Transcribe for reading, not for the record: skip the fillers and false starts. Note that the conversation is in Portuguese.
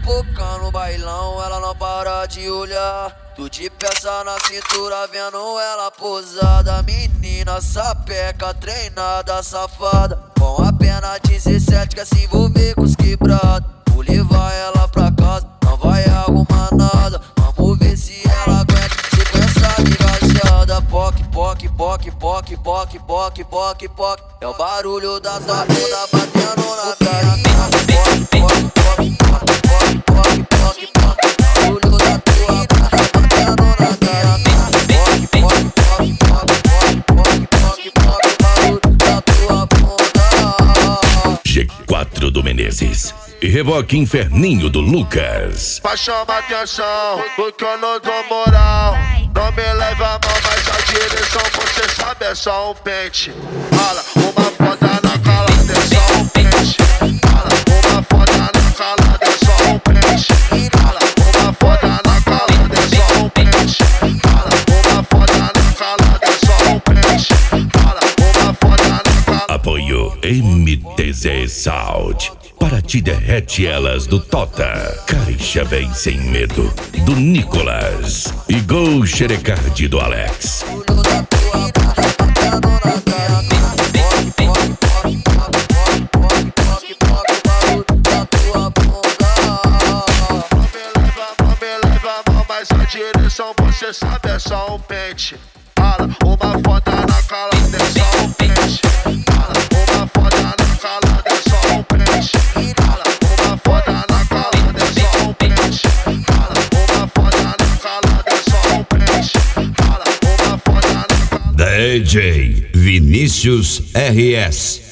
pipoca no bailão, ela não para de olhar. Tu de peça na cintura, vendo ela posada. Menina sapeca, treinada, safada. Com apenas 17 quer se envolver com os quebrados. Vou levar ela pra casa, não vai arrumar nada. Vamos ver se ela aguenta, se com essa engraxada. Poc, poc, poc, poc, poc, poc, poc, poc. É o barulho da tua bunda batendo na minha. G4 do Menezes e Reboque Inferninho do Lucas. Pra chamar atenção, porque eu não dou moral. Não me leva a mão, mas a direção você sabe é só um pente. Fala, uma foda na calada é só um pente. Fala, uma foda na calada é só um pente. Fala, uma foda na calada é só um pente. Fala, uma foda na calada é só um pente. Fala, uma foda na calada. Apoio MTZ Sound. Para ti derrete elas do Tota. Caixa vem sem medo do Nicolas. E Gol Xerecard do Alex. Mas a direção você sabe é só um pente. Fala, uma foda na calada é só um pente. Fala, uma foda na calada é só um pente. Fala, uma foda na calada é só um pente. Fala, uma foda na calada é só um pente. Fala, uma foda na calada. DJ Vinícius RS.